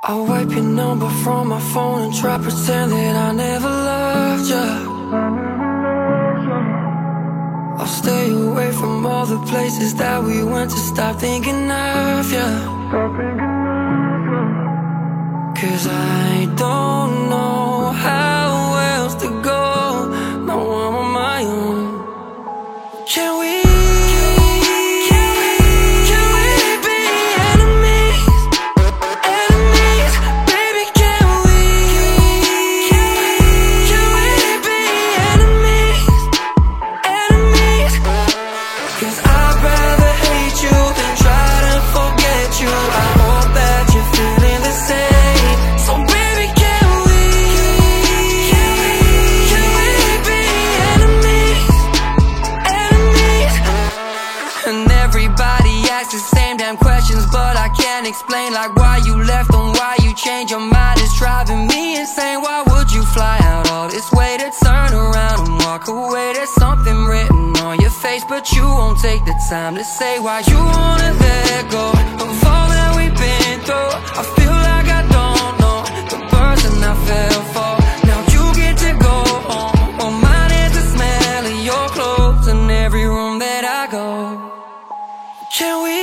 I'll wipe your number from my phone and try pretend that I never loved you. I'll stay away from all the places that we went to stop thinking of you. Cause I don't know how else to go. No, I'm on my own. Can we be enemies? Enemies, baby, can we be enemies? Enemies, cause I'd rather hate you than try to forget you. I hope that you're feeling the same. So baby, can we be enemies? Enemies. And everybody asks the same damn questions, but I can't explain, like why you left and why you changed your mind. It's driving me insane. Why would you fly out all this way to turn around and walk away? There's something written on your face, but you won't take the time to say why you wanna let go of all that we've been through. I feel like I don't know the person I fell for. Now you get to go home. Well, mine is the smell of your clothes in every room that I go. Can we